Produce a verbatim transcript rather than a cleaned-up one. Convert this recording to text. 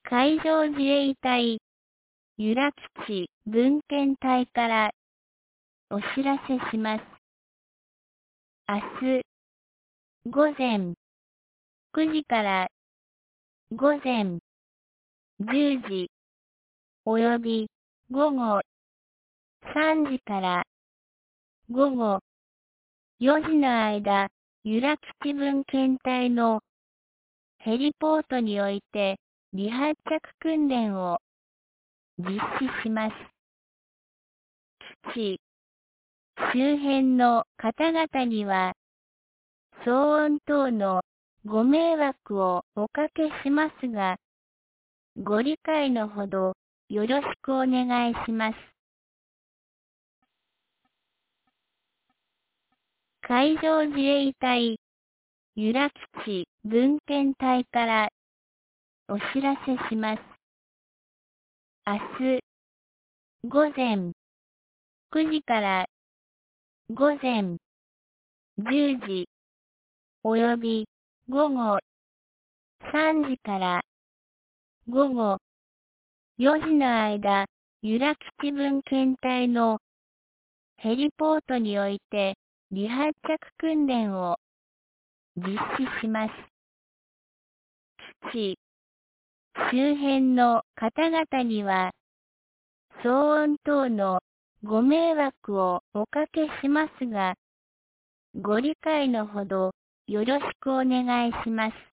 海上自衛隊由良基地分遣隊からお知らせします。明日午前くじから午前じゅうじおよび午後さんじから午後よじの間、由良基地分遣隊のヘリポートにおいて離発着訓練を実施します。基地周辺の方々には騒音等のご迷惑をおかけしますが、ご理解のほどよろしくお願いします。海上自衛隊由良基地分遣隊からお知らせします。明日午前くじから午前じゅうじおよび午後さんじから午後よじの間、由良基地分遣隊のヘリポートにおいて離発着訓練を実施します。基地周辺の方々には騒音等のご迷惑をおかけしますが、ご理解のほどよろしくお願いします。